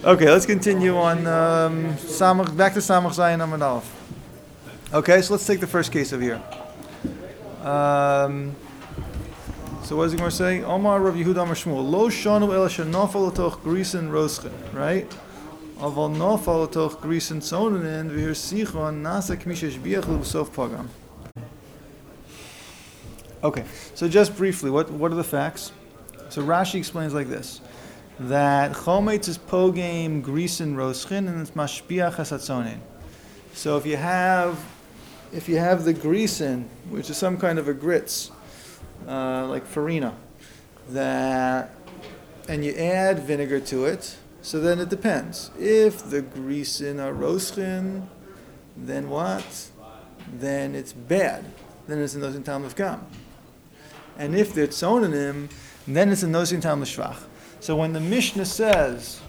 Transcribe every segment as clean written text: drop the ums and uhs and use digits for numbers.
Okay, let's continue on back to Samach Zayin Amud Aleph. Okay, so let's take the first case over here. So what is he going to say? Omar Rav Yehuda Amar Shmuel Lo shanu ela shenafal latoch grisen roschen, right? Aval nafal latoch grisen tzonen v'hir sichon nasa k'misha shbiach l'b'sof pagam. Okay, so just briefly, what are the facts? So Rashi explains like this, that chometz is pogam grisen roschen and it's mashbiach hasatzonen. So if you have the grisen, which is some kind of a grits, like farina, and you add vinegar to it, so then it depends. If the grisen are roschen, then what? Then it's bad. Then it's a nosin tam of gam. And if they're tzonanim, then it's a nosin tam l'shvach. So when the Mishnah says,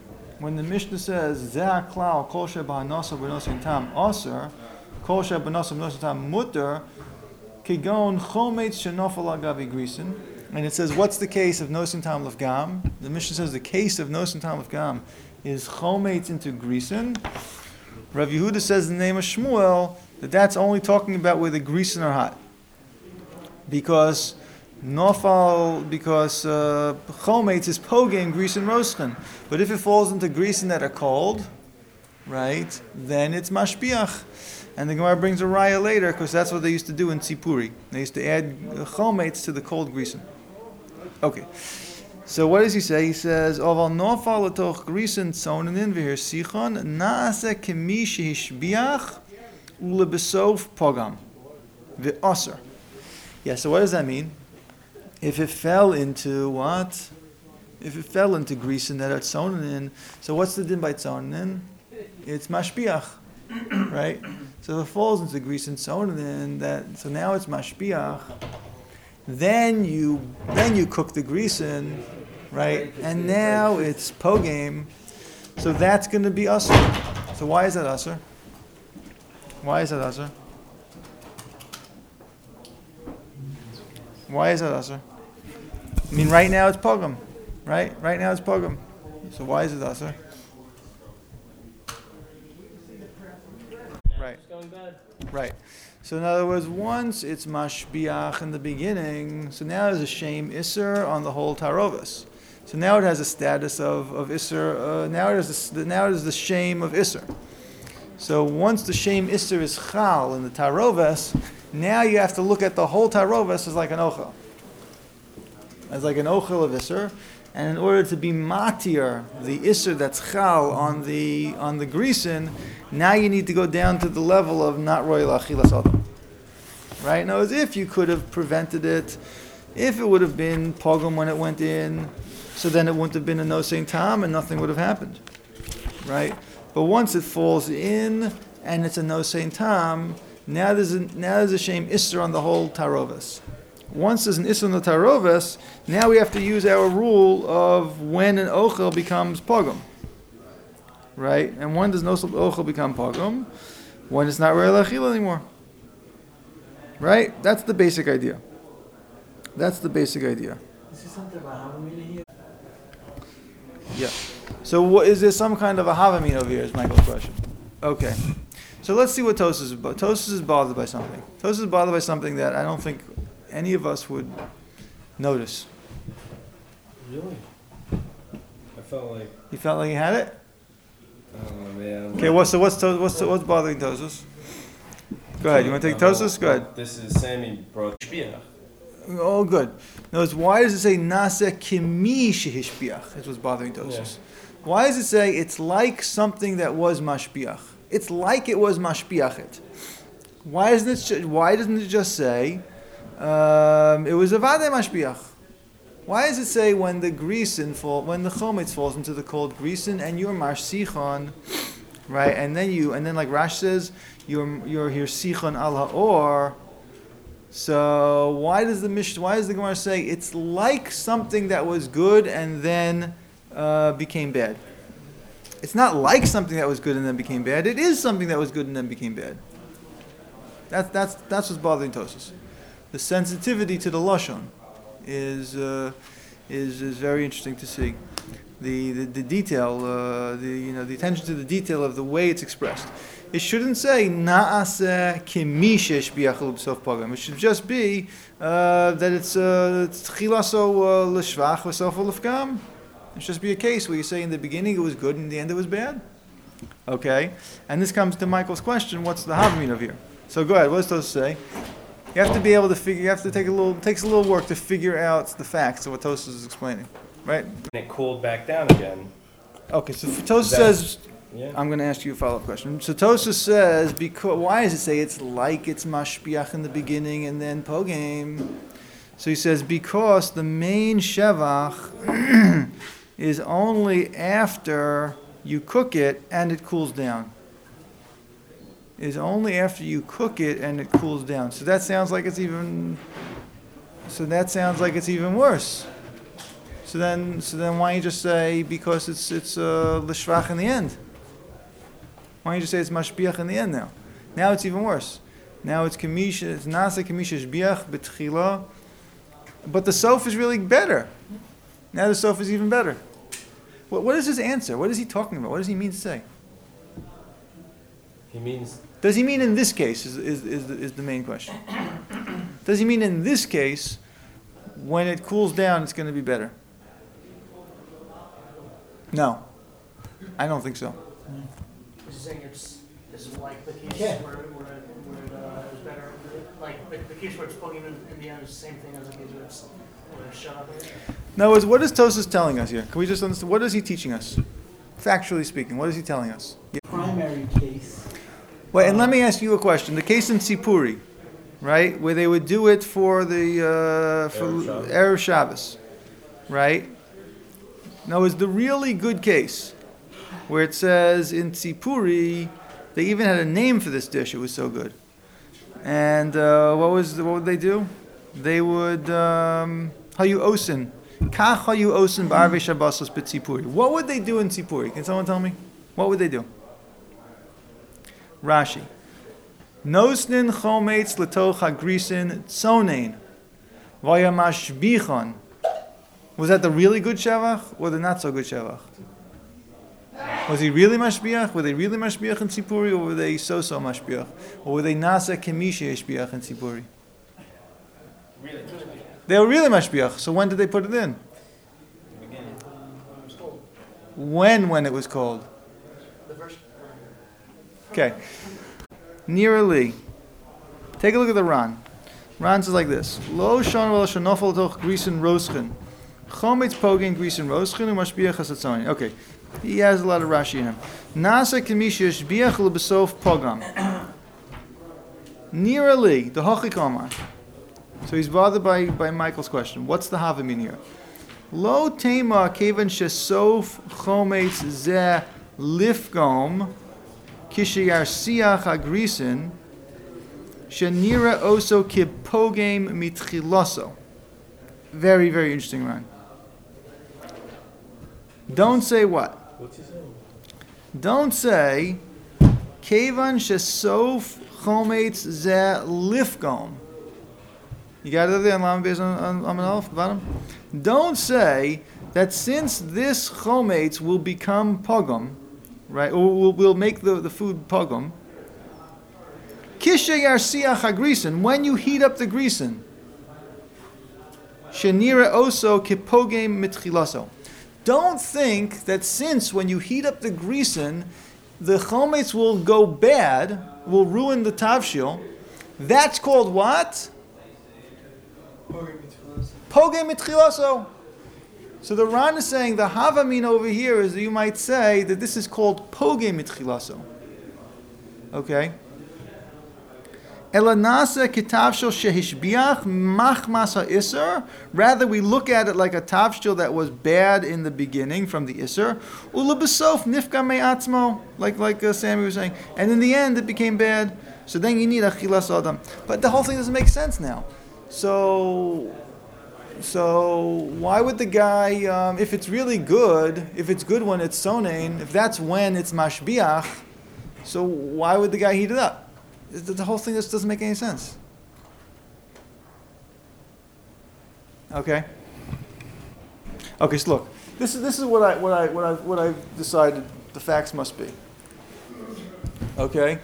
Zeh klal kol she'ba'anosav b'nosin tam aser, kol she'ba'anosav b'nosin tam mutter, kigon chometz shenofel agavi grisen, and it says, what's the case of nosin tam l'fgam? The Mishnah says the case of nosin tam l'fgam is chometz into grisen. Rav Yehuda says in the name of Shmuel that that's only talking about where the grisen are hot, because chometz is pogam grisen roschen. But if it falls into grisen that are cold, right, then it's mashbiach. And the Gemara brings a raya later, because that's what they used to do in Tzipuri. They used to add chometz to the cold grisen. Okay. So what does he say? He says, "Oval nofal latoch grisen tzonenin v'hir sichon naase kemi shehishbiach ulebesof pogam v'aser." Yeah. So what does that mean? If it fell into what? If it fell into grisen that are tzonenin, so what's the din by tzonenin? It's mashbiach, right? So if it falls into grisen tzonenin, so now it's mashbiach. Then you cook the grisen, right? And now it's pogam. So that's going to be aser. So why is that aser? Why is that aser? Why is that aser? I mean, right now it's pogam, right? Right now it's pogam. So why is it aser? Right. Right. So in other words, once it's mashbiach in the beginning, so now there's a shame isser on the whole tarovas. So now it has a status of isser. Now it is the shame of isser. So once the shame isser is chal in the tarovas, now you have to look at the whole tarovas as like an ochel, as like an ochel of isser. And in order to be matir, the isser that's chal on the grisen, now you need to go down to the level of not royal achilas adam. Right? Now, as if you could have prevented it, if it would have been pogam when it went in, so then it wouldn't have been a nosein tam and nothing would have happened. Right? But once it falls in and it's a nosein tam, now there's a shame isser on the whole tarovas. Once there's an isser on the tarovas, now we have to use our rule of when an ochel becomes pogam. Right? And when does no ochel become pogam? When it's not re'el achil anymore. Right? That's the basic idea. That's the basic idea. Yeah. So is there some kind of a havamin over here is Michael's question. Okay. So let's see what Tosas is about. Tosas is bothered by something. Tosas is bothered by something that I don't think any of us would notice. Really? I felt like... You felt like you had it? Oh man. Okay, what's bothering Tosas? Go ahead. You want to take Tosas? Go ahead. This is Sammy brought shpiach. Oh, good. Notice, why does it say nasa kimi shehishpiach? That's what's bothering Tosas. Yeah. Why does it say it's like something that was mashpiach? It's like it was mashpiachet. Why doesn't it just say it was a vade mashpiach? Why does it say when the chometz falls into the cold grisen and you're marsichon, right? And then like Rash says, you're here sichon al haor. So why does the Gemara say it's like something that was good and then became bad? It's not like something that was good and then became bad. It is something that was good and then became bad. That's what's bothering Tosas. The sensitivity to the lashon is very interesting to see. the detail, the attention to the detail of the way it's expressed. It shouldn't say Naaseh Kimi Sheshbiach L'B'sof Pogam. It should just be that it's Tchilaso L'Shvach V'Sof L'Fgam. It should just be a case where you say in the beginning it was good and in the end it was bad. Okay, and this comes to Michael's question: what's the Havamina of here? So go ahead. What does Tosfos say? You have to be able to figure. You have to take a little. It takes a little work to figure out the facts of what Tosfos is explaining, right? And it cooled back down again. Okay, so Tosfos says. Yeah. I'm going to ask you a follow-up question. So Tosfos says, because why does it say it's like it's mashbiach in the beginning and then pogam? So he says because the main shevach is only after you cook it and it cools down. Is only after you cook it and it cools down. So that sounds like it's even. So that sounds like it's even worse. So then why don't you just say because it's l'shvach in the end? Why don't you just say it's mashbiach in the end now? Now it's even worse. Now it's kamisha. It's nasa kamisha shbiach betchila. But the sof is really better. Now the sof is even better. What is his answer? What is he talking about? What does he mean to say? He means. Does he mean in this case is the main question? Does he mean in this case, when it cools down, it's going to be better? No. I don't think so. Is he saying it's like the case where it was better? Like the case where it's plugging in the end is the same thing as the case where it's shut up? In other words, what is Tosfos telling us here? Can we just understand? What is he teaching us? Factually speaking, what is he telling us? Primary case. Well, and let me ask you a question. The case in Tzipuri, right, where they would do it for the Erev Shabbos, right? Now, is the really good case where it says in Tzipuri, they even had a name for this dish. It was so good. And what would they do? They would hayu osin, kach hayu osin b'arvei Shabbosos b'Tzipuri. What would they do in Tzipuri? Can someone tell me? What would they do? Rashi. Nosnin chometz letoch hagrisin tzonein vayamashbichon. Was that the really good shevach or the not so good shevach? Was he really mashbiach? Were they really mashbiach in Tzipuri, or were they so-so mashbiach? Or were they nasa kemisha yeshbiach in Tzipuri? Really? They were really mashbiach. So when did they put it in? When it was cold? The first. Okay. Nearly. Take a look at the Ran. Ran says like this: Lo shon v'lo shenofel toch grisen roschen, chometz pogin grisen roschen u'mashbiach hasatzoni. Okay, he has a lot of Rashi in him. Nasa kamisha shbiach l'besof pogam. Nearly the hochikomar. So he's bothered by Michael's question. What's the havamina here? Lo tema kevan shesof chometz zeh lifgom kishayar siach agrisin shenira oso kipogam mitchiloso. Very, very interesting rhyme. Don't say what? What's he saying? Don't say kevan shesof chometz zeh lifgom. You got it there on Lam Beis on Aleph, bottom? Don't say that since this chometz will become pogum, right, or will make the food pogum, kishe yarsiach hagrisen, when you heat up the grisen, shenira oso kipogem mitchilaso. Don't think that since when you heat up the grisen, the chometz will go bad, will ruin the tavshil. That's called what? Pogem mitchilaso. So the Ran is saying the havamin over here is that you might say that this is called pogem mitchilaso. Okay. Elanasa kitavshil shehishbiach machmas ha'isser. Rather, we look at it like a tavshil that was bad in the beginning from the isser. Ulabesof nifka me'atzmo, like Sammy was saying, and in the end it became bad. So then you need achilas adam. But the whole thing doesn't make sense now. So why would the guy, if it's really good, if it's good when it's sonain, if that's when it's mashbiach, so why would the guy heat it up? The whole thing just doesn't make any sense. Okay. Okay, so look. This is what I've decided the facts must be. Okay.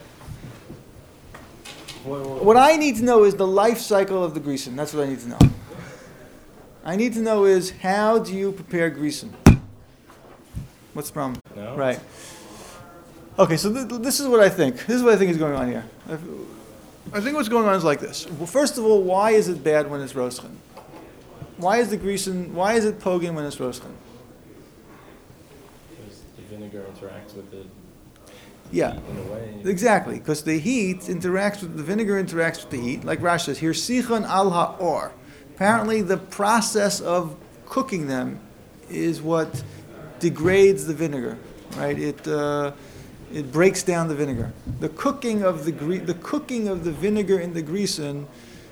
What I need to know is the life cycle of the grisen. That's what I need to know. I need to know is how do you prepare grisen? What's the problem? No? Right. Okay, so this is what I think. This is what I think is going on here. I think what's going on is like this. Well, first of all, why is it bad when it's roschen? Why is it pogim when it's roschen? Because the vinegar interacts with it Yeah. in a way. Exactly, because the heat interacts with the vinegar interacts with the heat. Like Rashi says, here sichon al ha'or. Apparently, the process of cooking them is what degrades the vinegar, right? It breaks down the vinegar. The cooking of the vinegar in the grisen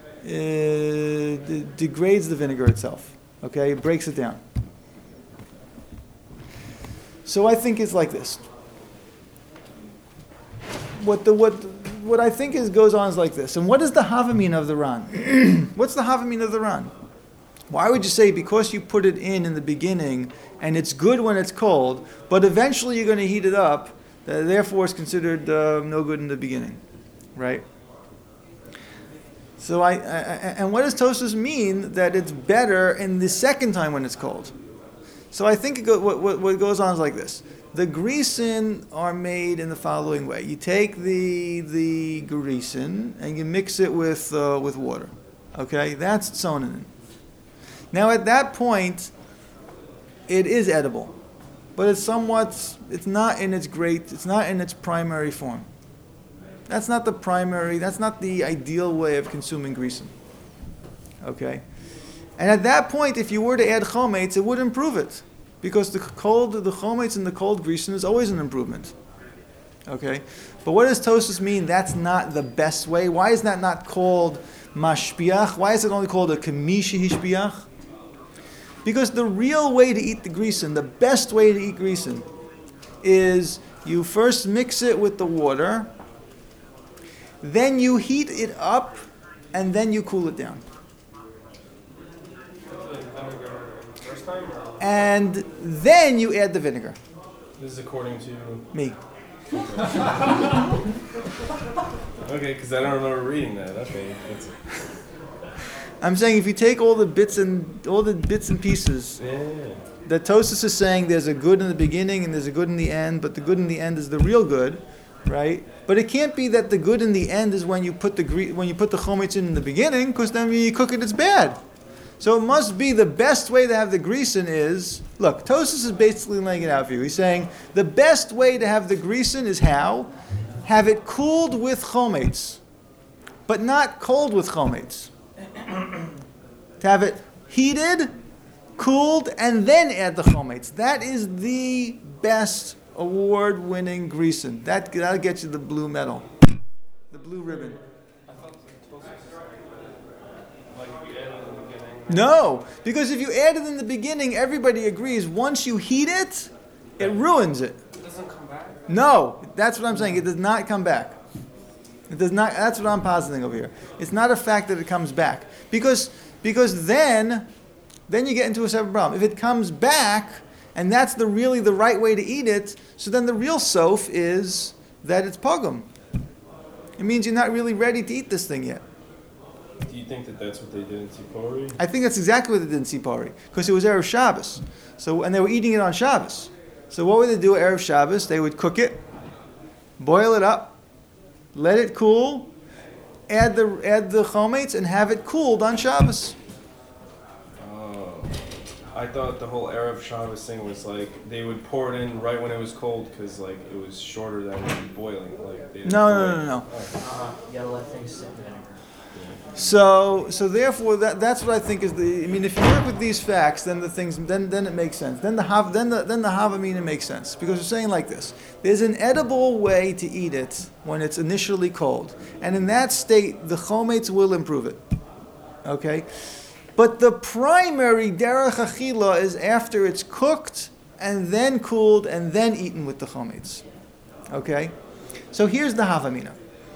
degrades the vinegar itself. Okay, it breaks it down. So I think it's like this. What I think goes on is like this. And what is the havamin of the Ran? What's the havamin of the Ran? Why would you say because you put it in the beginning and it's good when it's cold, but eventually you're going to heat it up, therefore it's considered no good in the beginning, right? So and what does Tosfos mean that it's better in the second time when it's cold? So I think what goes on is like this. The grisen are made in the following way. You take the grisen and you mix it with water. Okay, that's tzonin. Now at that point, it is edible, but it's not in its primary form. That's not the ideal way of consuming grisen. Okay, and at that point, if you were to add chometz, it would improve it. Because the chometz in the cold grisen is always an improvement. Okay? But what does Tosfos mean? That's not the best way. Why is that not called mashpiach? Why is it only called a kamishi hishpiach? Because the real way to eat the grisen, the best way to eat grisen, is you first mix it with the water, then you heat it up, and then you cool it down. And then you add the vinegar. This is according to Me. Okay, because I don't remember reading that. Okay, I'm saying if you take all the bits and pieces, yeah. that Tosfos is saying there's a good in the beginning and there's a good in the end, but the good in the end is the real good, right? But it can't be that the good in the end is when you put the chometz in the beginning, because then when you cook it, it's bad. So it must be the best way to have the grisen is, look, Tosfos is basically laying it out for you. He's saying the best way to have the grisen is how? Have it cooled with chometz, but not cold with chometz. To have it heated, cooled, and then add the chometz. That is the best award-winning grisen. That'll get you the blue medal, the blue ribbon. No, because if you add it in the beginning, everybody agrees once you heat it, it ruins it. It doesn't come back? No, that's what I'm saying. It does not come back. It does not. That's what I'm positing over here. It's not a fact that it comes back because then you get into a separate problem. If it comes back and that's really the right way to eat it, so then the real sof is that it's pogum. It means you're not really ready to eat this thing yet. Do you think that that's what they did in Tzipori? I think that's exactly what they did in Tzipori, because it was Erev Shabbos. And they were eating it on Shabbos. So what would they do at Erev Shabbos? They would cook it, boil it up, let it cool, add the chometz, and have it cooled on Shabbos. Oh, I thought the whole Erev Shabbos thing was like they would pour it in right when it was cold because like it was shorter than boiling. Like they didn't No. Oh. You gotta let things sit in vinegar. So therefore, that's what I think is the. I mean, if you work with these facts, then then it makes sense. Then the havamina makes sense because we're saying like this: there's an edible way to eat it when it's initially cold, and in that state, the chometz will improve it. Okay, but the primary derech achila is after it's cooked and then cooled and then eaten with the chometz. Okay, so here's the havamina.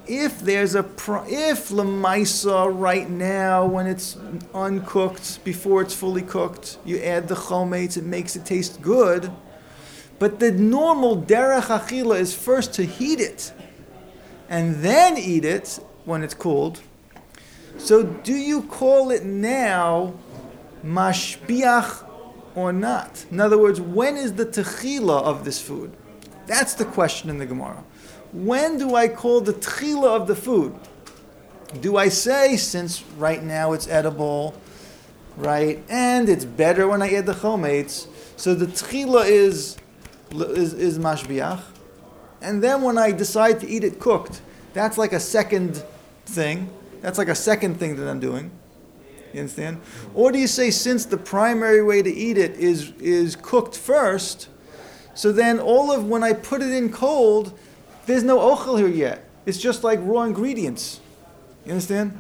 if lemaisa right now, when it's uncooked, before it's fully cooked, you add the chometz, it makes it taste good. But the normal derech achila is first to heat it and then eat it when it's cooled. So do you call it now mashbiach or not? In other words, when is the techila of this food? That's the question in the Gemara. When do I call the techila of the food? Do I say, since right now it's edible, right, and it's better when I add the chometz, so the techila is mashbiach, and then when I decide to eat it cooked, that's like a second thing. That's like a second thing that I'm doing. You understand? Or do you say, since the primary way to eat it is cooked first, so then all of when I put it in cold, there's no ochel here yet. It's just like raw ingredients. You understand?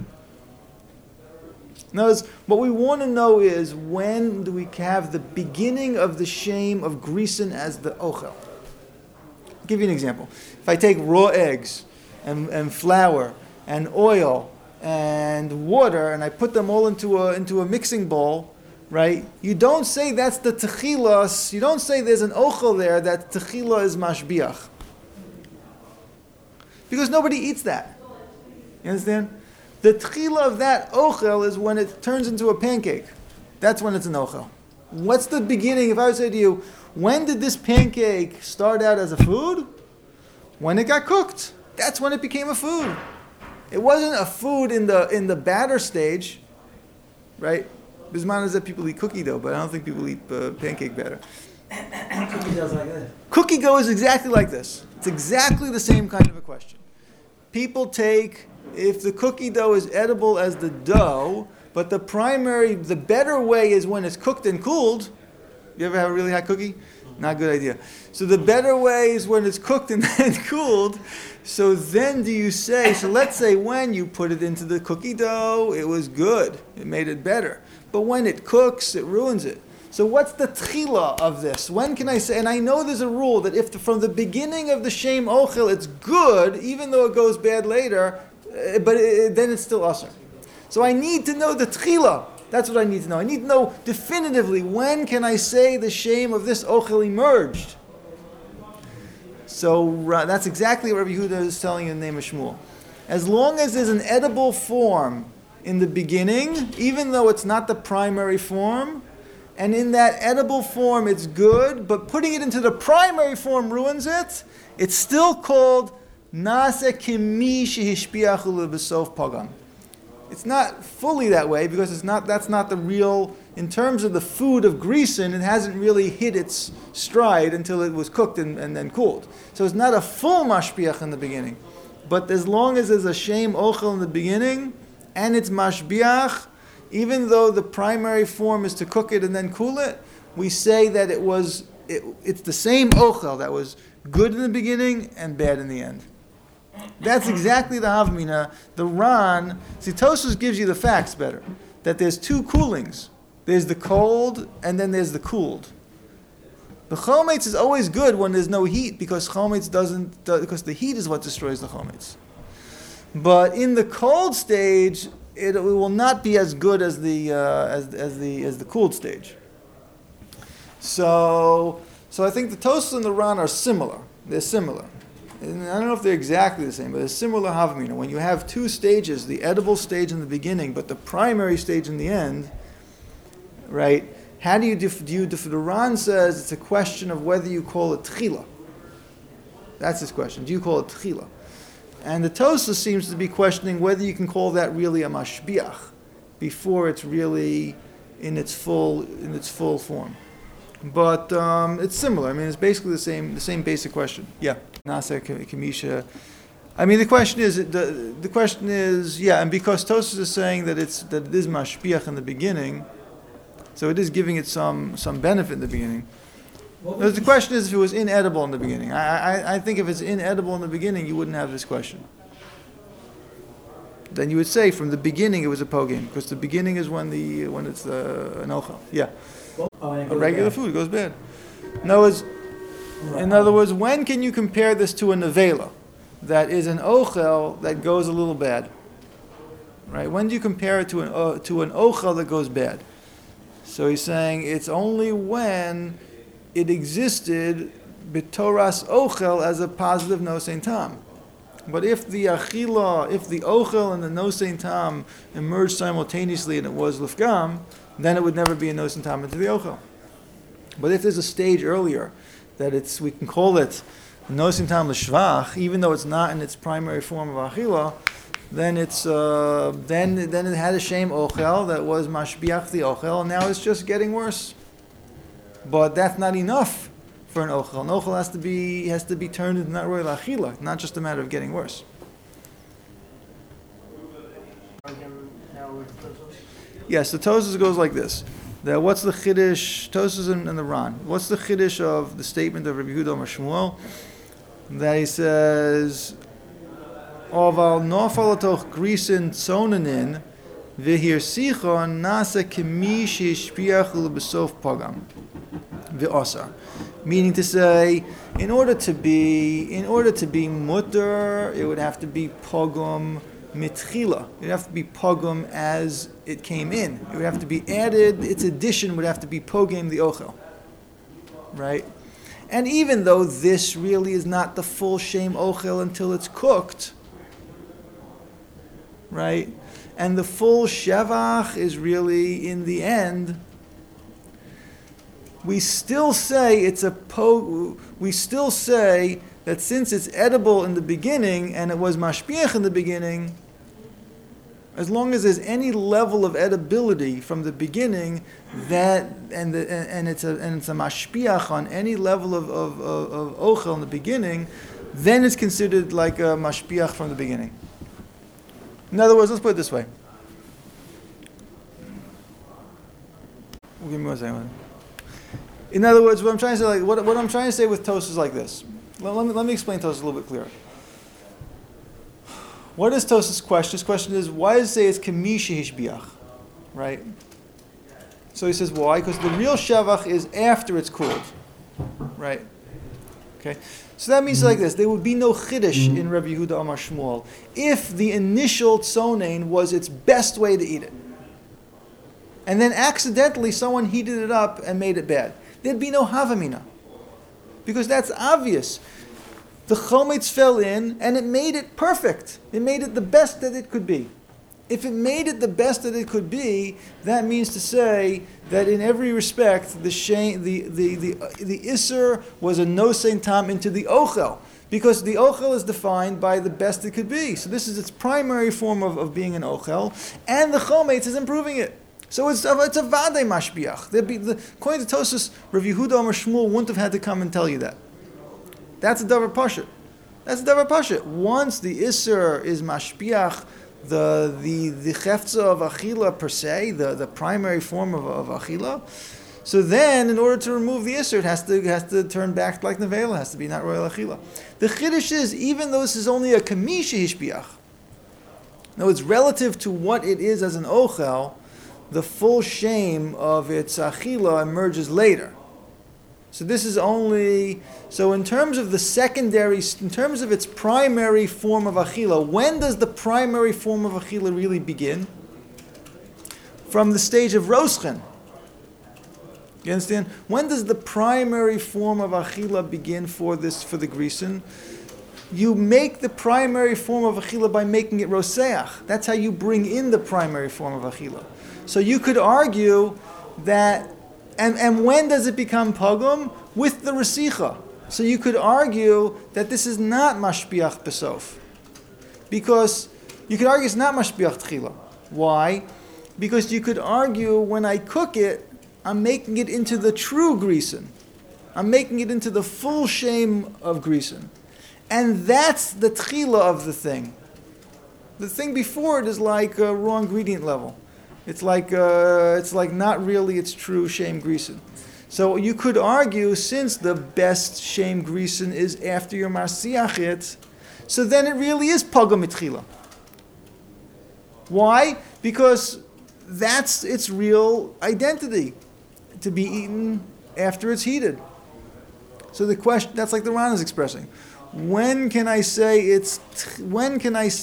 Now, what we want to know is, when do we have the beginning of the shame of grisen as the ochel? I'll give you an example. If I take raw eggs and flour and oil and water and I put them all into a mixing bowl, right? You don't say that's the techilas. You don't say there's an ochel there that techila is mashbiach, because nobody eats that. You understand? The techila of that ochel is when it turns into a pancake. That's when it's an ochel. What's the beginning? If I would say to you, when did this pancake start out as a food? When it got cooked. That's when it became a food. It wasn't a food in the batter stage, right? Bisman is that people eat cookie dough, but I don't think people eat pancake batter. Cookie dough's like this. Cookie dough is exactly like this. It's exactly the same kind of a question. People take, if the cookie dough is edible as the dough, but the better way is when it's cooked and cooled. You ever have a really hot cookie? Not a good idea. So the better way is when it's cooked and then cooled. So then do you say, so let's say when you put it into the cookie dough, it was good. It made it better. But when it cooks, it ruins it. So what's the tchila of this? When can I say, and I know there's a rule that if from the beginning of the shem ochel it's good, even though it goes bad later, then it's still usher. So I need to know the tchila. That's what I need to know. I need to know definitively, when can I say the shame of this ochel emerged? So that's exactly what Rabbi Yehuda is telling in the name of Shmuel. As long as there's an edible form in the beginning, even though it's not the primary form, and in that edible form it's good, but putting it into the primary form ruins it, it's still called Nase Kimi Shehishpiach Ulebesof Pagam. It's not fully that way, because that's not the real, in terms of the food of grisen, it hasn't really hit its stride until it was cooked and then cooled. So it's not a full mashbiach in the beginning. But as long as there's a shem ochel in the beginning, and it's mashbiach, even though the primary form is to cook it and then cool it, we say that it's the same ochel that was good in the beginning and bad in the end. That's exactly the Havmina. The Ran, Tosfos gives you the facts better. That there's two coolings. There's the cold and then there's the cooled. The chometz is always good when there's no heat, because chometz because the heat is what destroys the chometz. But in the cold stage, it will not be as good as the cooled stage. So I think the Tosfos and the Ran are similar. They're similar. And I don't know if they're exactly the same, but it's similar havmina. When you have two stages, the edible stage in the beginning, but the primary stage in the end, right? How do you the Ran says it's a question of whether you call it tchila. That's his question. Do you call it tchila? And the Tosfos seems to be questioning whether you can call that really a mashbiach before it's really in its full form. But it's similar. I mean, it's basically the same basic question. Yeah. Nasa Kamisha. I mean, the question is, yeah, and because Tosfos is saying that it is mashbiach in the beginning, so it is giving it some benefit in the beginning. The question is if it was inedible in the beginning. I think if it's inedible in the beginning, you wouldn't have this question. Then you would say from the beginning it was a pogim, because the beginning is when it's an ochel. Yeah. A regular food goes bad. In other words, when can you compare this to a nevela? that is an ochel that goes a little bad? Right? When do you compare it to an ochel that goes bad? So he's saying it's only when it existed b'toras ochel as a positive nosein tam. But if the achila, if the ochel and the nosein tam emerged simultaneously and it was lifgam, then it would never be a nosein tam into the ochel. But if there's a stage earlier that we can call it nosein tam l'shvach, even though it's not in its primary form of achila, then it's then it had a shame ochel that was mashbiach the ochel, and now it's just getting worse. But that's not enough for an ochel. An ochel has to be turned into not royal achila, not just a matter of getting worse. Yes, the Tosfos goes like this. What's the chiddush? Tosfos and the Ran. What's the chiddush of the statement of Rabbi Yehuda Amar Shmuel? That he says, Oval nofal atoch grisin tzonanin v'hir sichon nasa kemi sheishpiach u'lebesof pagam v'osar. Meaning to say, in order to be mutter, it would have to be pogum mitchila. It would have to be pogum as it came in. It would have to be added. Its addition would have to be pogum the ochel, right? And even though this really is not the full shame ochel until it's cooked, right? And the full shevach is really in the end. We still say we still say that since it's edible in the beginning and it was mashpiach in the beginning, as long as there's any level of edibility from the beginning, that and it's a mashpiach on any level of ochel in the beginning, then it's considered like a mashpiach from the beginning. In other words, let's put it this way. Give me 1 second. In other words, what I'm trying to say, what I'm trying to say with Tosfos is like this. Let me explain Tosfos a little bit clearer. What is Tosfos' question? His question is, why does it say it's kemishi hishbiach, right? So he says, why? Because the real shevach is after it's cooled, right? Okay. So that means like this: there would be no chiddush in Rabbi Yehuda Amar Shmuel if the initial tzonein was its best way to eat it, and then accidentally someone heated it up and made it bad. There'd be no havamina, because that's obvious. The chometz fell in and it made it perfect. It made it the best that it could be. If it made it the best that it could be, that means to say that in every respect, the iser was a nosein tam into the ochel, because the ochel is defined by the best it could be. So this is its primary form of being an ochel, and the chometz is improving it. So it's a vadei mashbiach. According to Tosfos, Rav Yehuda Amar Shmuel wouldn't have had to come and tell you that. That's a davar pashut. Once the iser is mashbiach, the cheftza of achila per se, the primary form of achila. So then, in order to remove the iser, it has to turn back like nevela. It has to be not royal achila. The chiddush is, even though this is only a kamisha hishbiach, now it's relative to what it is as an ochel, the full shame of its achila emerges later. So this is only, so in terms of its primary form of achila, when does the primary form of achila really begin? From the stage of roschen. You understand? When does the primary form of achila begin for the grisen? You make the primary form of achila by making it roseach. That's how you bring in the primary form of achila. So you could argue that, and when does it become pogum? With the resicha. So you could argue that this is not mashpiach besof, because you could argue it's not mashpiach tchila. Why? Because you could argue when I cook it, I'm making it into the true grisen. I'm making it into the full shame of grisen. And that's the tchila of the thing. The thing before it is like a raw ingredient level. It's like not really its true shame grisen. So you could argue, since the best shame grisen is after your marsiachit, so then it really is pogam mitchila. Why? Because that's its real identity, to be eaten after it's heated. So the question, that's like the Ran is expressing. When can I say when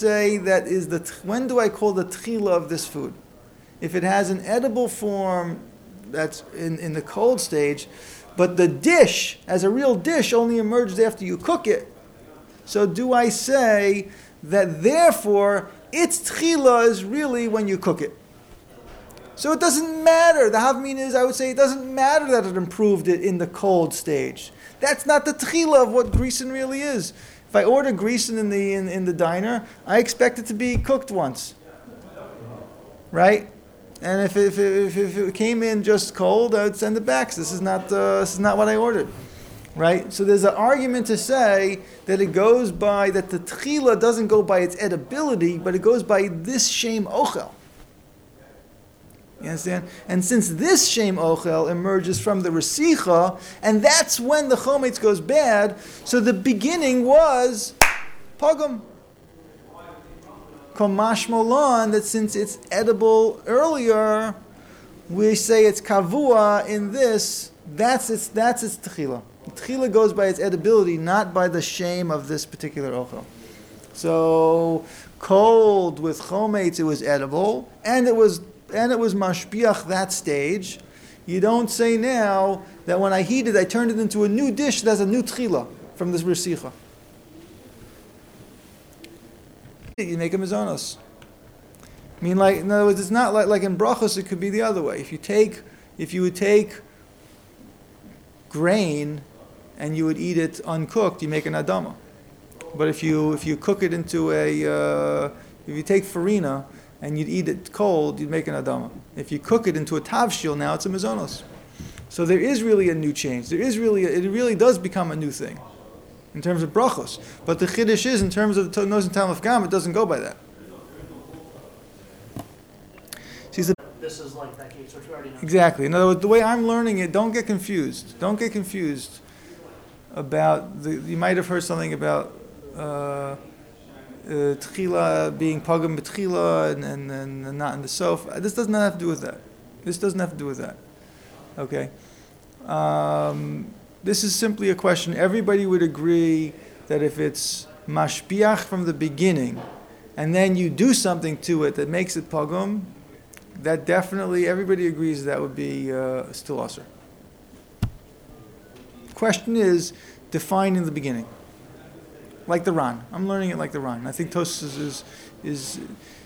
do I call the tchila of this food? If it has an edible form that's in the cold stage, but the dish, as a real dish, only emerges after you cook it. So do I say that therefore its tchila is really when you cook it? So it doesn't matter. The havmin is, I would say, it doesn't matter that it improved it in the cold stage. That's not the tchila of what grisen really is. If I order grisen in the diner, I expect it to be cooked once, right? And if it came in just cold, I would send it back. So this is not what I ordered, right? So there's an argument to say that it goes by that the tchila doesn't go by its edibility, but it goes by this shem ochel. You understand? And since this shem ochel emerges from the resicha, and that's when the chometz goes bad, so the beginning was pogum. Komash molan, that since it's edible earlier, we say it's kavua in this, that's its tchila. The tchila goes by its edibility, not by the shame of this particular ochel. So cold with chometz, it was edible, and it was mashpiach that stage. You don't say now that when I heat it, I turned it into a new dish that has a new tchila from this resicha. You make a mizonos. I mean, like, in other words, it's not like in brachos, it could be the other way. If you would take grain and you would eat it uncooked, you make an adama. But if you cook it into if you take farina and you'd eat it cold, you'd make an adama. If you cook it into a tavshil, now it's a mizonos. So there is really a new change. It really does become a new thing in terms of brachos. But the chiddush is, in terms of nos and tam of gam, it doesn't go by that. This is like that case, which we already know. Exactly. In other words, the way I'm learning it, don't get confused. Don't get confused about you might have heard something about tchila being pagam b'tchila and not in the sof. This does not have to do with that. Okay. This is simply a question. Everybody would agree that if it's mashpiach from the beginning, and then you do something to it that makes it pagam, that definitely everybody agrees that would be still aser. Question is defined in the beginning. Like the Ran. I'm learning it like the Ran. I think Tosfos is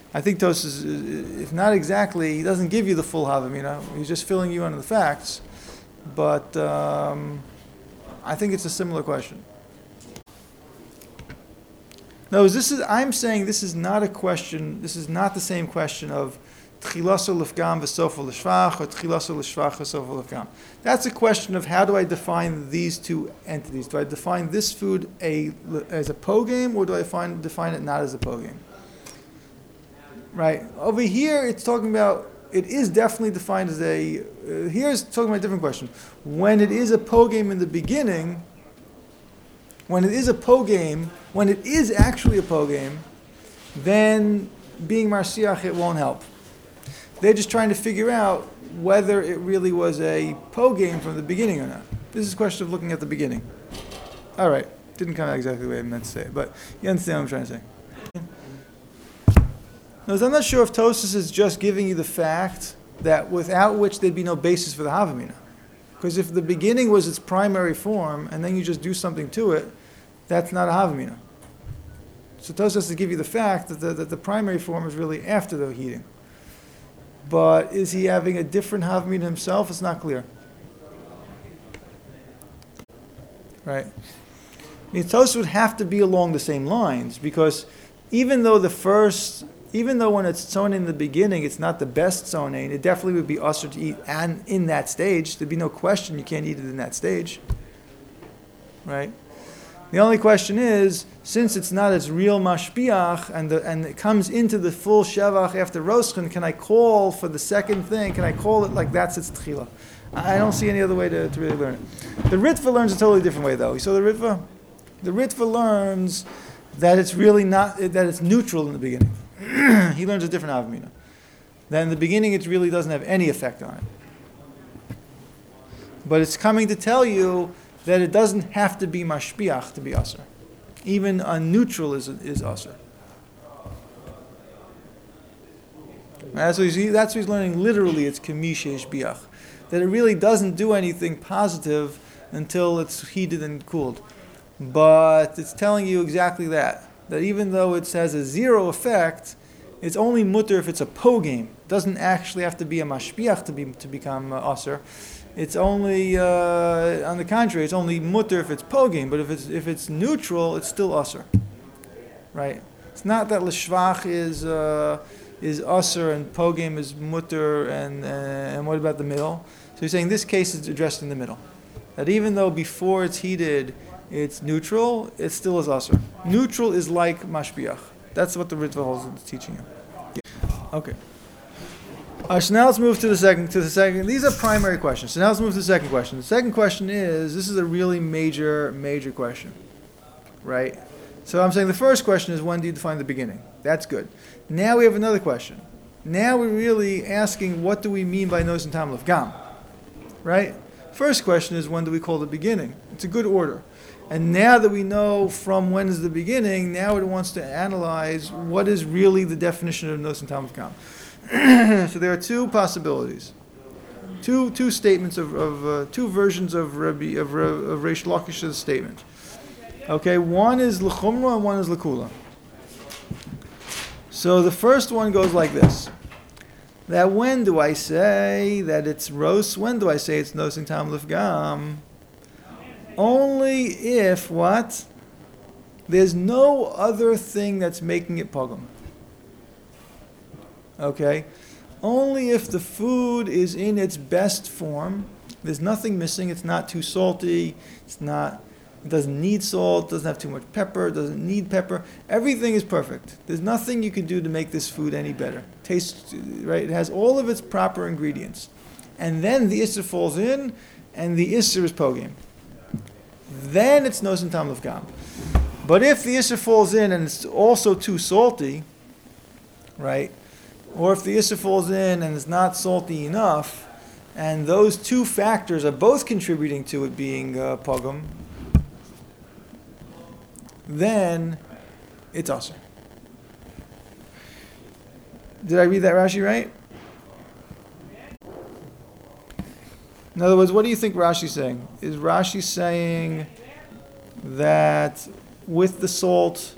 if not exactly, he doesn't give you the full havamina. He's just filling you in on the facts. But I think it's a similar question. No, I'm saying this is not a question. This is not the same question of tchilaso lifgam v'sofa l'shvach or tchilaso l'shvach v'sofa lifgam. That's a question of how do I define these two entities? Do I define this food as a pogame, or do I define it not as a pogame? Right over here, it's talking about. It is definitely defined as a. Here's talking about a different question. When it is a pogame in the beginning, when it is actually a pogame, then being marsiach, it won't help. They're just trying to figure out whether it really was a pogame from the beginning or not. This is a question of looking at the beginning. All right, didn't come out exactly the way I meant to say it, but you understand what I'm trying to say. Now, I'm not sure if Tosfos is just giving you the fact that without which there'd be no basis for the havamina. Because if the beginning was its primary form and then you just do something to it, that's not a havamina. So Tosfos has to give you the fact that the primary form is really after the heating. But is he having a different havamina himself? It's not clear. Right? I mean, Tosfos would have to be along the same lines, because even though when it's sown in the beginning, it's not the best sonain, it definitely would be usher to eat and in that stage. There'd be no question you can't eat it in that stage. Right? The only question is, since it's not its real mashpiach and it comes into the full shevach after roschen, can I call for the second thing? Can I call it like that's its tchila? I don't see any other way to really learn it. The Ritva learns a totally different way, though. You saw the Ritva? The Ritva learns that it's really not, that it's neutral in the beginning. He learns a different avamina. That in the beginning it really doesn't have any effect on it. But it's coming to tell you that it doesn't have to be mashpiach to be aser. Even a neutral is aser. That's what he's learning literally. It's kamishe ishbiach. That it really doesn't do anything positive until it's heated and cooled. But it's telling you exactly that. That even though it has a zero effect, it's only mutter if it's a pogame. It doesn't actually have to be a mashpiach to become aser. It's only, on the contrary, it's only mutter if it's pogame. But if it's neutral, it's still aser. Right? It's not that l'shvach is aser and pogame is mutter, and what about the middle? So he's saying this case is addressed in the middle. That even though before it's heated it's neutral, it still is aser. Neutral is like mashpiach. That's what the Ritva is teaching you. Okay. So now let's move to the second. These are primary questions. So now let's move to the second question. The second question is, this is a really major question, right? So I'm saying the first question is, when do you define the beginning? That's good. Now we have another question. Now we're really asking, what do we mean by nos and tam of gam, right? First question is, when do we call the beginning? It's a good order. And now that we know from when is the beginning, now it wants to analyze what is really the definition of nos and tam of gam. So there are two possibilities, two statements two versions of Reish Lakish's statement. Okay, one is l'chumra and one is l'kula. So the first one goes like this: that when do I say that it's ros? When do I say it's nos and tam l'fgam? Only if what? There's no other thing that's making it pogum. Okay? Only if the food is in its best form, there's nothing missing, it's not too salty, it doesn't need salt, doesn't have too much pepper, doesn't need pepper. Everything is perfect. There's nothing you can do to make this food any better. Tastes, right? It has all of its proper ingredients. And then the Isser falls in, and the Isser is pogim. Then it's nos and tam l'fgam. But if the Isser falls in and it's also too salty, right? Or if the Isser falls in and it's not salty enough, and those two factors are both contributing to it being pogum, then it's aser. Did I read that Rashi right? In other words, what do you think Rashi's saying? Is Rashi saying that with the salt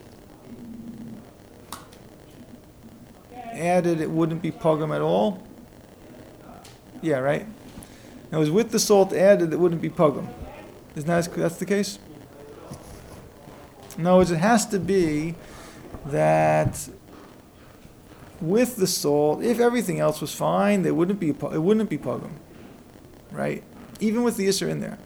added, it wouldn't be pogum at all? Yeah, right? Now, it was with the salt added, it wouldn't be pogum. Isn't that's the case? In other words, it has to be that with the salt, if everything else was fine, it wouldn't be pogum, right? Even with the Isser in there.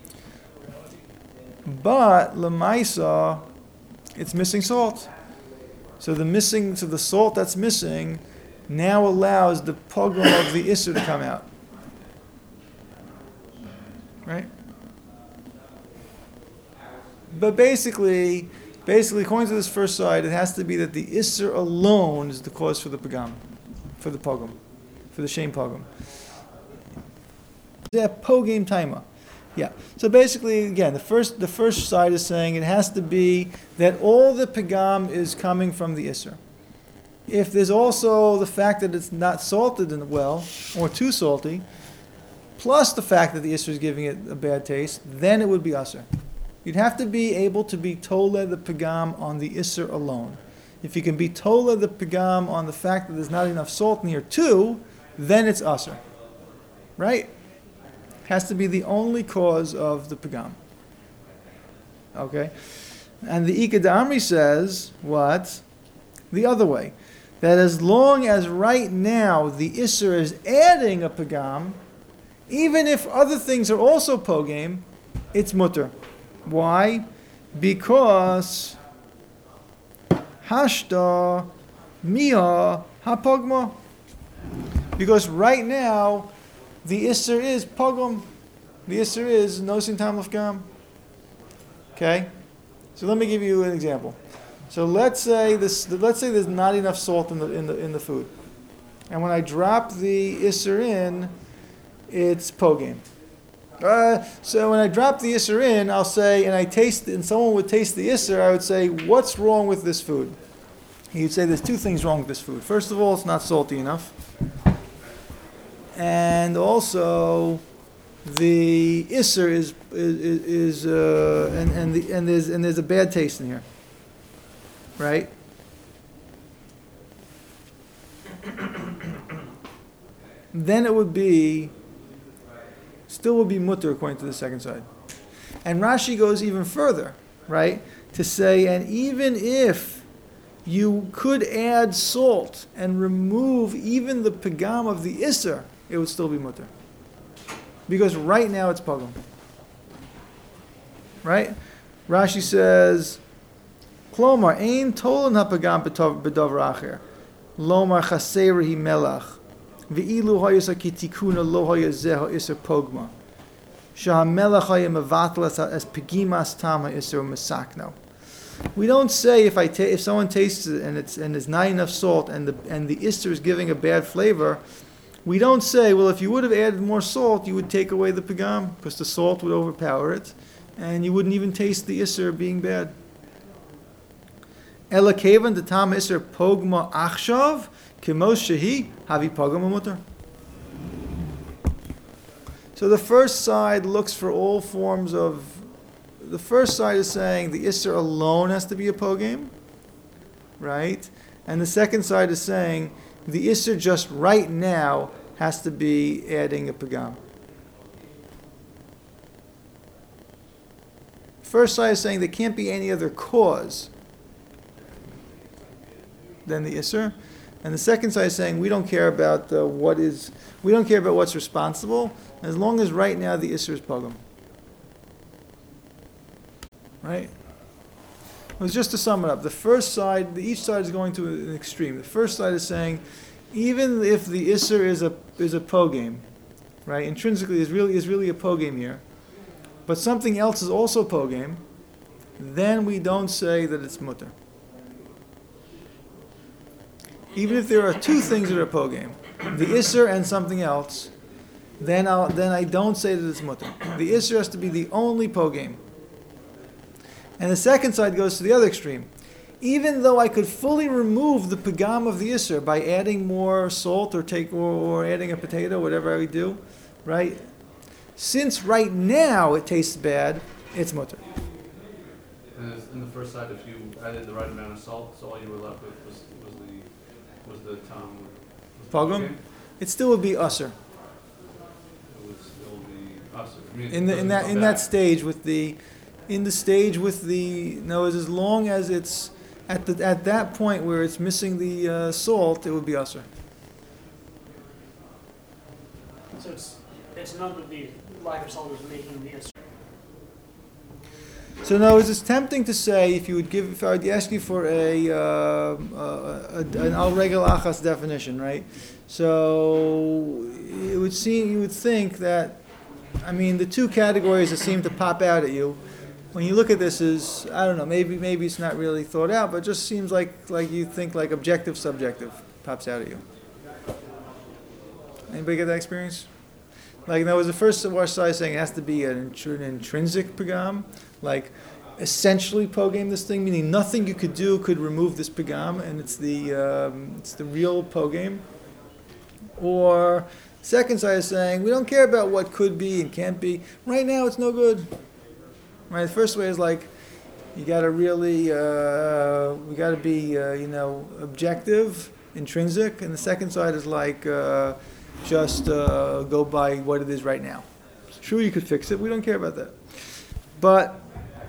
But lemaisa, it's missing salt. So the salt that's missing now allows the pogum of the Isser to come out, right? But basically, according to this first side, it has to be that the Isser alone is the cause for the pogum, for the shame pogum. The pogam taima. Yeah. So basically, again, the first side is saying it has to be that all the pagam is coming from the Isser. If there's also the fact that it's not salted well, or too salty, plus the fact that the Isser is giving it a bad taste, then it would be Aser. You'd have to be able to be Tola the pagam on the Isser alone. If you can be Tola the pagam on the fact that there's not enough salt near too, then it's Aser. Right? Has to be the only cause of the pagam. Okay? And the Ika D'Amri says, what? The other way. That as long as right now the Isser is adding a pagam, even if other things are also pogam, it's mutter. Why? Because hashta miha hapogma. Because right now the Isser is pogum. The Isser is nos and tam l'fgam. Okay? So let me give you an example. So let's say there's not enough salt in the food. And when I drop the Isser in, it's pogam. So when I drop the Isser in, I'll say, and someone would taste the Isser, I would say, what's wrong with this food? He'd say there's two things wrong with this food. First of all, it's not salty enough. And also, the Isser and there's a bad taste in here. Right? Then it would be, still would be mutter according to the second side. And Rashi goes even further, right? To say, and even if you could add salt and remove even the pagam of the Isser, it would still be mutter. Because right now it's pagam. Right? Rashi says, Klomar, ein tolan ha-pagam b'davar acher, lomar chaserehi melach, Ve'ilu hayas akitikuna lo hayazeha iser pogma. Shahamelach hayam avatlas as pegimas tama iser masakno. We don't say if someone tastes it and there's not enough salt and the iser is giving a bad flavor, we don't say, well, if you would have added more salt, you would take away the pagam because the salt would overpower it, and you wouldn't even taste the iser being bad. Ela kevan the tama iser pogma achshav. So the first side looks for all forms of. The first side is saying the Isser alone has to be a pogam, right? And the second side is saying the Isser just right now has to be adding a pagam. First side is saying there can't be any other cause than the Isser. And the second side is saying we don't care about we don't care about what's responsible, as long as right now the Isser is pogam. Right? It was just to sum it up. The first side, each side is going to an extreme. The first side is saying, even if the Isser is a pogam, right? Intrinsically is really a pogam here, but something else is also pogam, then we don't say that it's mutter. Even if there are two things that are pogam, the Isser and something else, then I don't say that it's mutter. The Isser has to be the only pogam. And the second side goes to the other extreme. Even though I could fully remove the pagam of the Isser by adding more salt or adding a potato, whatever I would do, right? Since right now it tastes bad, it's mutter. And in the first side, if you added the right amount of salt, so all you were left with was the Pogam? It still would be usser. It would still be usser. I mean, In that stage with the as long as it's at that point where it's missing the salt, it would be usser. So it's not that the lack of salt is making the Isser. So no, it's tempting to say if I would ask you for an al regel achas definition, right? So you would think that, I mean, the two categories that seem to pop out at you when you look at this is, I don't know, maybe it's not really thought out, but it just seems like you think like objective, subjective pops out at you. Anybody get that experience? Like, that was the first side saying it has to be an intrinsic pagam, like essentially pogam this thing, meaning nothing you could do could remove this pagam, and it's the real pogam. Or second side is saying we don't care about what could be and can't be. Right now, it's no good. Right. The first way is like you got to really we got to be objective, intrinsic, and the second side is like just go by what it is right now. It's true you could fix it. We don't care about that. But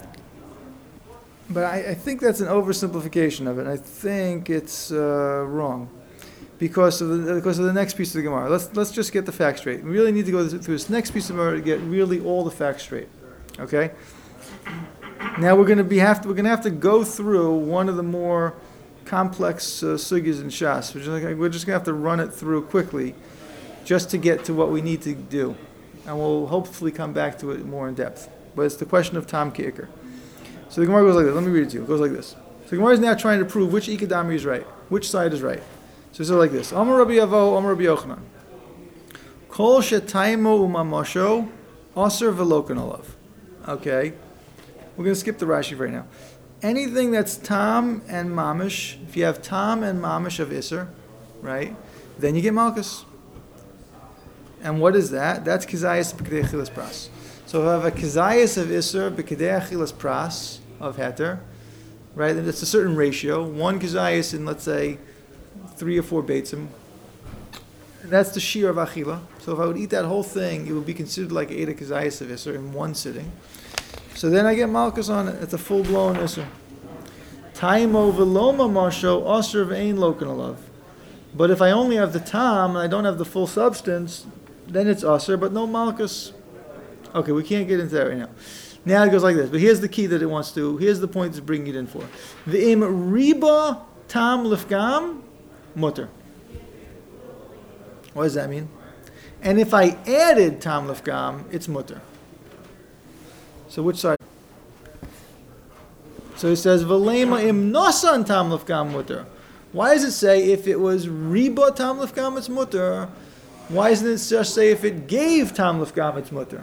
I think that's an oversimplification of it. I think it's wrong because of the next piece of the Gemara. Let's just get the facts straight. We really need to go through this next piece of Gemara to get really all the facts straight. Okay. Now we're going to have to go through one of the more complex sugyas in Shas. We're just going to have to run it through quickly, just to get to what we need to do, and we'll hopefully come back to it more in depth. But it's the question of Tam Ki'ikr. So the Gemara goes like this. Let me read it to you. It goes like this. So the Gemara is now trying to prove which Ikadami is right, which side is right. So it's like this. Amar Rabbi Avo, Amar Rabbi Yochanan. Kol shetaymo umamosho, Aser v'lokan olav. Okay, we're going to skip the Rashi right now. Anything that's tam and mamish, if you have tam and mamish of iser, right, then you get malchus. And what is that? That's kizayis b'kedei achilas pras. So if I have a kizayis of iser b'kedei achilas pras of heter, right, then it's a certain ratio. One kizayis in, let's say, 3 or 4 beitzim. That's the shear of achila. So if I would eat that whole thing, it would be considered like 8 kizayis of iser in one sitting. So then I get malchus on it. It's a full-blown iser. Taimo v'loma marsho aser v'ein lokan alav. But if I only have the tam and I don't have the full substance, then it's aser, but no malchus. Okay, we can't get into that right now. Now it goes like this. But here's the key that it wants to. Here's the point it's bringing it in for. V'im riba tam lifgam mutter. What does that mean? And if I added tam lifgam, it's mutter. So which side? So it says v'lema im nosan tam lifgam mutter. Why does it say if it was riba tam lifgam it's mutter? Why doesn't it just say if it gave tam lifgam it's mutter?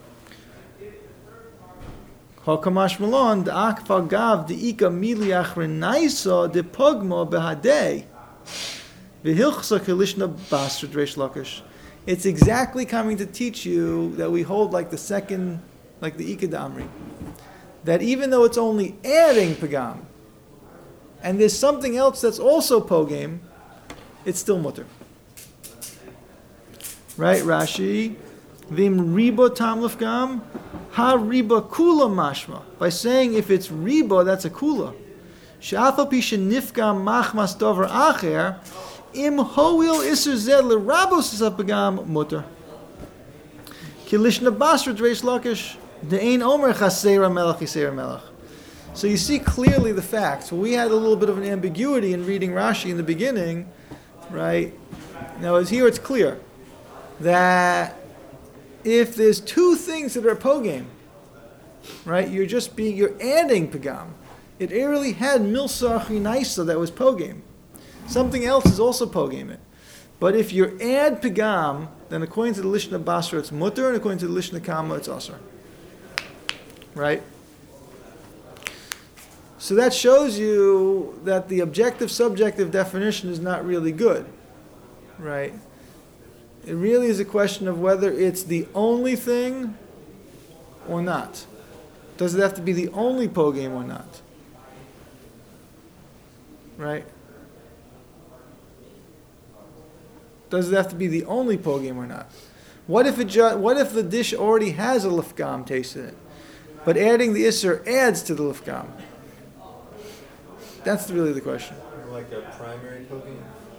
Hakamash malon da'akfa gav de'ika miliach renaisa de pogmo behadei v'hilchsa kelishna basra dreish lakish. It's exactly coming to teach you that we hold like the second, like the Ika Damri, that even though it's only adding pagam, and there's something else that's also pogam, it's still mutter. Right, Rashi, vim riba tam lefgam, ha riba kula mashma. By saying if it's riba, that's a kula. She'afal pi shenifgam machmas dover acher, im hoil iser zed lerabos pagam mutter. Kilishna basra dreish lakish, de'ein omer chasera melech yisera melech. So you see clearly the facts. We had a little bit of an ambiguity in reading Rashi in the beginning, right? Now, as here it's clear that if there's 2 things that are pogam, right? You're adding pagam. It really had milsar chinaisa that was pogam. Something else is also pogam it. But if you add pagam, then according to the Lishna Basra it's mutter, and according to the Lishna Kama it's asr. Right? So that shows you that the objective-subjective definition is not really good, right? It really is a question of whether it's the only thing or not. Does it have to be the only pogam or not? Right? Does it have to be the only pogam or not? What if the dish already has a lifgam taste in it, but adding the isser adds to the lifgam? That's really the question. Like a primary pogam?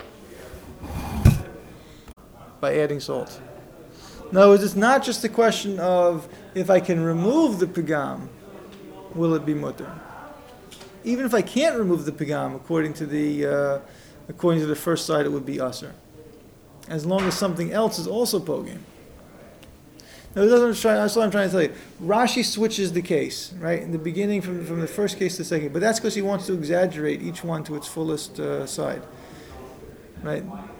By adding salt. In other words, it's not just a question of if I can remove the pagam, will it be mutter? Even if I can't remove the pagam, according to the first side, it would be aser. As long as something else is also pogam. Now, that's what I'm trying to tell you. Rashi switches the case, right? In the beginning, from the first case to the second. But that's because he wants to exaggerate each one to its fullest side. Right?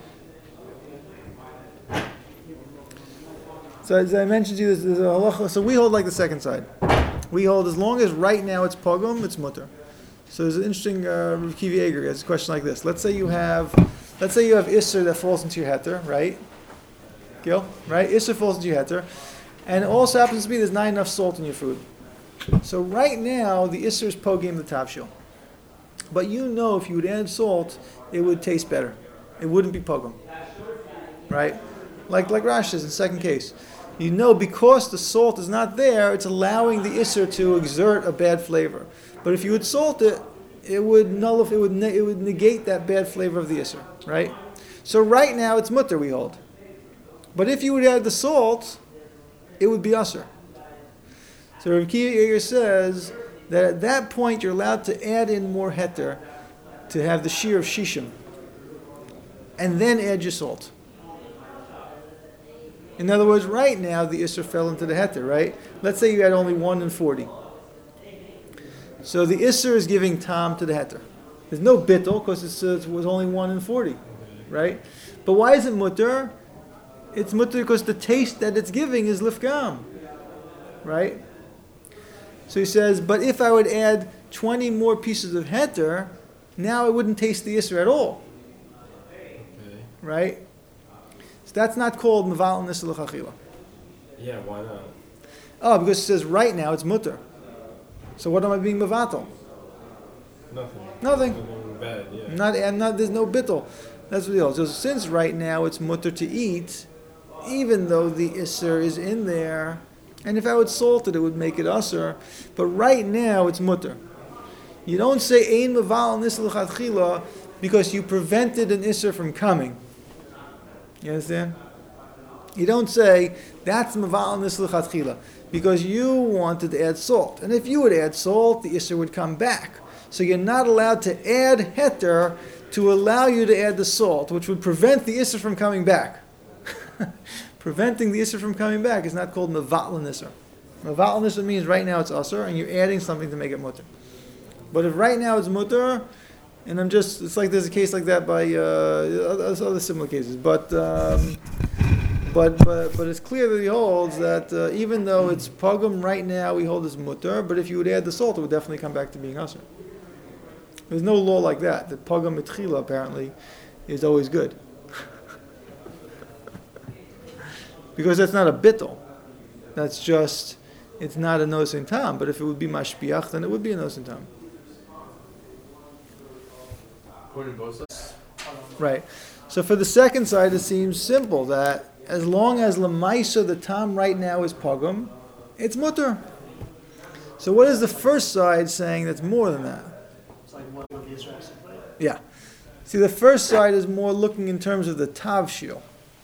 So as I mentioned to you, there's a halacha. So we hold like the second side. We hold as long as right now it's pogam, it's mutter. So there's an interesting Rav Kivi Eger has a question like this. Let's say you have Isser that falls into your heter, right? Gil? Right? Isser falls into your heter. And it also happens to be there's not enough salt in your food. So right now, the Isser is pogam the tavshil. But you know if you would add salt, it would taste better. It wouldn't be pogam. Right? Like Rashi says in the second case. You know because the salt is not there, it's allowing the Isser to exert a bad flavor. But if you would salt it, it would negate that bad flavor of the Isser. Right? So right now, it's mutter we hold. But if you would add the salt, it would be asr. So Rav Kiva says that at that point you're allowed to add in more heter to have the shear of shishim, and then add your salt. In other words, right now the isser fell into the heter, right? Let's say you had only 1 in 40. So the isser is giving tam to the heter. There's no bittul because it was only 1 in 40, right? But why is it mutter? It's mutter because the taste that it's giving is lifgam. right? So he says, but if I would add 20 more pieces of heter, now I wouldn't taste the Isser at all, Okay. right? So that's not called Meval Nisr L'Chachila. Yeah, why not? Oh, because it says right now it's mutter. So what am I being Mevatel? Nothing. Nothing. Nothing bad, yeah. Not, there's no bittel. That's what the deal. So since right now it's mutter to eat, even though the Isser is in there, and if I would salt it, it would make it usser. But right now it's mutter. You don't say ein meval nisr l'chadchila because you prevented an Isser from coming. You understand? You don't say that's meval nisr l'chadchila because you wanted to add salt. And if you would add salt, the Isser would come back. So you're not allowed to add heter to allow you to add the salt, which would prevent the Isser from coming back. Preventing the Isser from coming back is not called mevatl nisr. Mevatl nisr means right now it's usser, and you're adding something to make it mutter. But if right now it's mutter, and it's like there's a case like that by other similar cases. But it's clear that he holds that even though it's pogum right now, we hold as mutter. But if you would add the salt, it would definitely come back to being usser. There's no law like that. That pogum mitchila apparently is always good. Because that's not a bittel. That's just, it's not a nosin tam. But if it would be mashpiach, then it would be a nosin tam. According to both sides. Right. So for the second side, it seems simple that as long as lemaisa, the tam right now is pogum, it's mutter. So what is the first side saying that's more than that? It's like what the Israel said, right? Yeah. See, the first side is more looking in terms of the tavshil.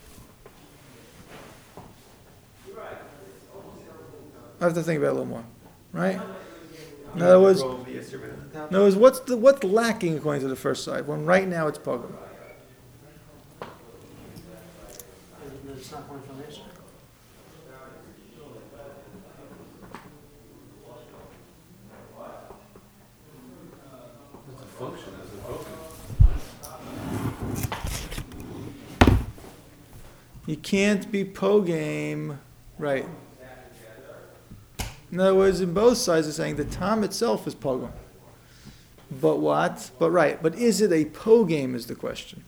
I have to think about it a little more, right? In other words, what's lacking according to the first side when right now it's pogum? It's not coming from the Israel. It's a function as a token. You can't be pogame, right? In other words, in both sides are saying the tam itself is pogam. But what? But is it a pogame is the question.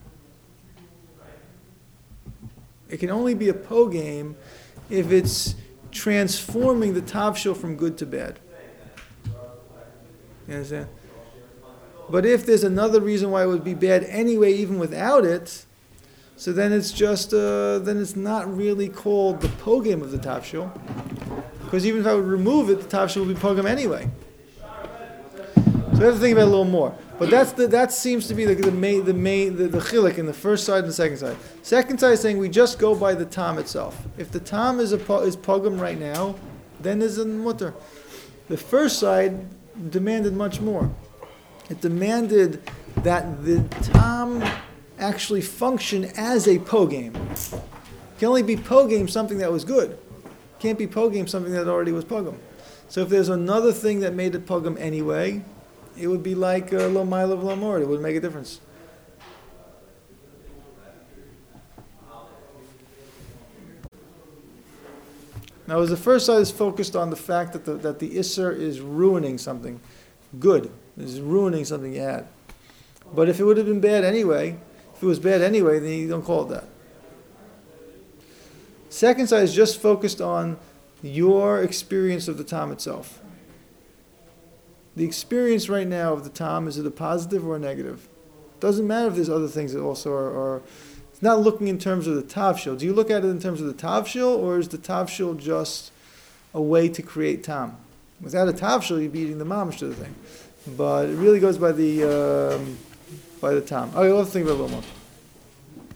It can only be a pogame if it's transforming the tavshil from good to bad. You understand? But if there's another reason why it would be bad anyway, even without it, so then it's just, then it's not really called the pogame of the tavshil. Because even if I would remove it, the tavshil would be pogam anyway. So we have to think about it a little more. But that seems to be the chilek in the first side and the second side. Second side is saying we just go by the tam itself. If the tam is pogam right now, then there's a mutter. The first side demanded much more. It demanded that the tam actually function as a pogame. It can only be pogame something that was good. Can't be pogam something that already was pogam. So if there's another thing that made it pogam anyway, it would be like lo ma'ila v'lo more. It would make a difference. Now, as the first side is focused on the fact that the Isser is ruining something good, is ruining something you had. But if it would have been bad anyway, then you don't call it that. Second side is just focused on your experience of the tam itself. The experience right now of the tam, is it a positive or a negative? Doesn't matter if there's other things that also are it's not looking in terms of the tavshil. Do you look at it in terms of the tavshil, or is the tavshil just a way to create tam? Without a tavshil, you'd be eating the mamish to the thing. But it really goes by the tam. Okay, let's think about it a little more.